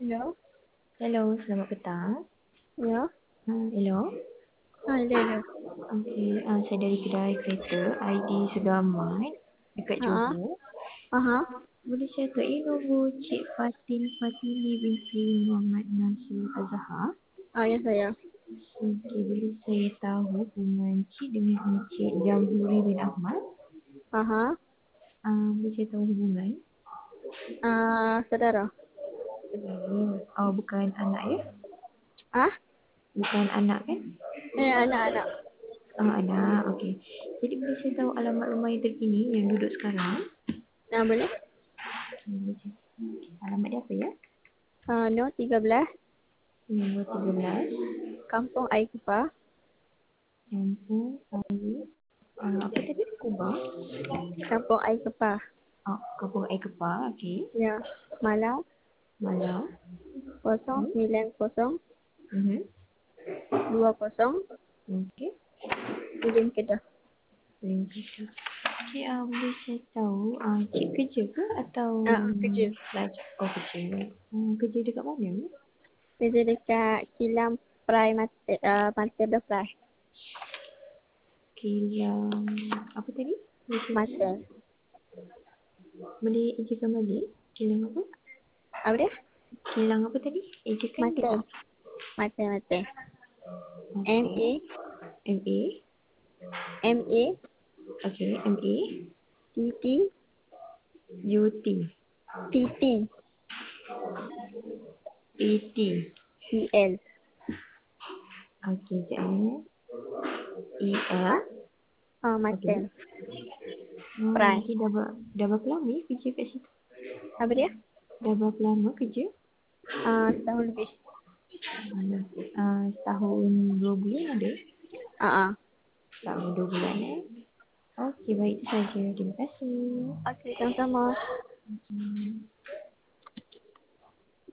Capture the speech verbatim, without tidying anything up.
Ya, Hello, selamat petang. ya. Hmm, hello. Ha, ada, ada. Okey, uh, saya dari kedai kereta I D Segamat dekat Ha, ha. Johor. Aha. Boleh saya ke ini nombor Cik Fatin Fatini binti Muhammad Nasir Azhar. Ah, ya saya. Okey, boleh saya tahu dengan Cik dengan Encik Jamhuri bin Ahmad? Aha. Uh, boleh saya tahu hubungan? Ah, saudara. Oh, oh, bukan anak ya? Ah? Bukan anak kan? Eh, anak-anak. Ah, anak, okey. Jadi boleh saya tahu alamat rumah yang terkini yang duduk sekarang? Nah, boleh? Hmm, alamat dia apa ya? Ah, no tiga belas. Nombor tiga belas. Kampung Air Kupar. Kampung Air. Uh, apa tadi? Kubah. Kampung Air Kupar. Oh, Kampung Air Kepar. Okey. Ya. Malang. Malau. Kosong Hmm. sembilan kosong Mhm. dua kosong. Okey. Ujung Kedah. Link itu. Cik, uh, boleh saya tahu uh, cik kerja ke atau Ah, kerja. belajar? Oh, kerja. Hmm, kerja dekat mana? Kerja dekat Kilang Prime Mata, uh, Mata Butterfly. Kilang. Apa tadi? Boleh saya tahu? Mata. Boleh ejakan balik? Kilang apa? Apa dia? Kilang apa tadi? Ejakan dia Mata. tak? Mata, mata. M Okey. A M A. M A Okey. M A. T T U T. T T A T. E L. Okey, sekejap ni. E L. Ah, ah Okey. Mata. Hmm, Prime. nanti dah, ber, dah berapa lama ni kerja kat situ? Apa dia? Dah berapa lama kerja? Ah, setahun lebih. Uh, setahun dua bulan ada? Ah, ah. Setahun dua bulan eh? Okey, baik itu saja. Terima kasih. Okey, sama-sama. Hmm.